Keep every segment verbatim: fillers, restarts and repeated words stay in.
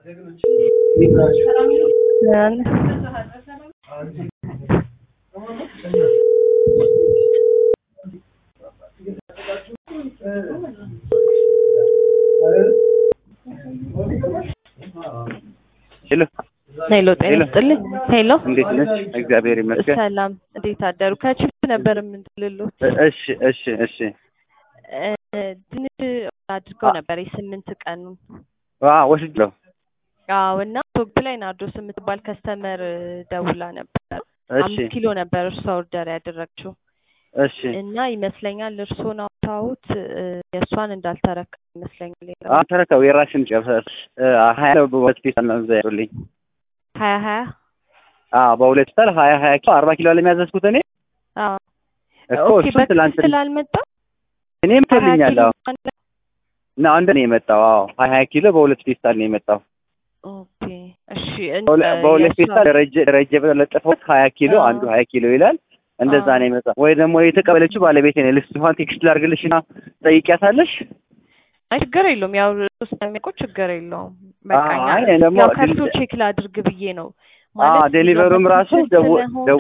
Hello. ሄሎ ጤና ይስጥልኝ። ሄሎ እንዴት ነሽ? እግዚአብሔር ይመስገን። ሰላም እንዴት አደሩ? ከቺፕ ነበር የምንልሎት። እሺ እሺ እሺ ድንች አድርገው ነበር የስምንት ቀኑን። አዎ ወስጃለሁ። አዎ እና ቶፕ ላይ ናርዶስ የምትባል ከስተመር ደውላ ነበር። አምስት ኪሎ ነበር እርሷ ኦርደር ያደረግችው። እሺ እና ይመስለኛል እርሶን አውታውት የእሷን እንዳልተረከ ይመስለኛል። አዎ ተረከው የራስሽን ጨርሰሽ ሀያ በሁለት ፒስ ነው ዘይሩልኝ። ሀያ ሀያ አዎ በሁለት ፒስ ሀያ ሀያ ኪሎ አርባ ኪሎ ለሚያዘዝኩት እኔ አዎ እኮ እሱ ትላንት ስላልመጣ እኔም ተልኛለሁ እና አንድ ነው የመጣው። አዎ ሀያ ሀያ ኪሎ በሁለት ፒስ ነው የመጣው። ኦኬ እሺ በሁለት ፒስ ደረጀ ደረጀ ብለው ለጥፈው ሀያ ኪሎ አንዱ ሀያ ኪሎ ይላል። እንደዛ ነው የመጣው። ወይ ደግሞ የተቀበለችው ባለቤቴ ነው። ልስፋን ቴክስት ላድርግልሽና ጠይቂያታለሽ። አይ ችግር የለውም። ያው ስለሚቆ ችግር የለውም። በቃኛ ያው ከርቶ ቼክ ላድርግ ብዬ ነው ማለት አዎ ዴሊቨሩም ራሱ ደው ደው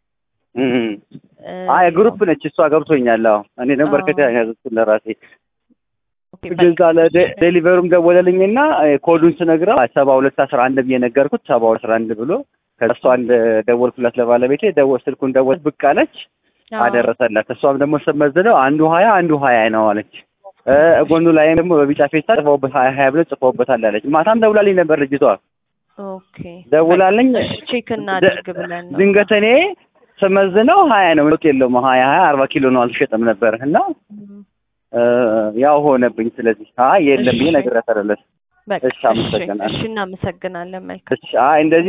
አይ ግሩፕ ነች እሷ ገብቶኛል። አዎ እኔ ደግሞ በርከታ ያዘዝኩት ለራሴ ግልጽ አለ። ዴሊቨሩም ደወለልኝና ኮዱን ስነግረው ሰባ ሁለት አስራ አንድ ብዬ ነገርኩት። ሰባ ሁለት አስራ አንድ ብሎ ከሷ አንድ ደወልኩላት ለባለቤቴ ደወል ስልኩን ደወል ብቅ አለች አደረሰላት። እሷም ደግሞ ስትመዝነው አንዱ ሀያ አንዱ ሀያ ነው አለች። ጎኑ ላይ ደግሞ በቢጫ ፌስታ ጽፈውበት ሀያ ሀያ ብሎ ጽፈውበታል አለች። ማታም ደውላልኝ ነበር ልጅቷ። ኦኬ ደውላልኝ ቼክ እናድርግ ብለን ነው። ድንገት እኔ ስመዝነው ሀያ ነው ለውጥ የለውም ሀያ ሀያ አርባ ኪሎ ነው አልሸጠም ነበር እና ያው ሆነብኝ። ስለዚህ አይ የለም ብዬ ነግሬያታለሁ። እሺ አመሰግናለሁ። እሺ እናመሰግናለን። መልካም እሺ አይ እንደዚህ